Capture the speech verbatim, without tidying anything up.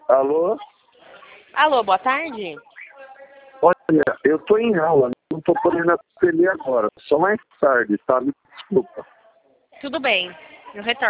Alô? Alô, boa tarde. Olha, eu tô em aula, não tô podendo atender agora. Só mais tarde, tá? Me desculpa. Tudo bem, eu retorno.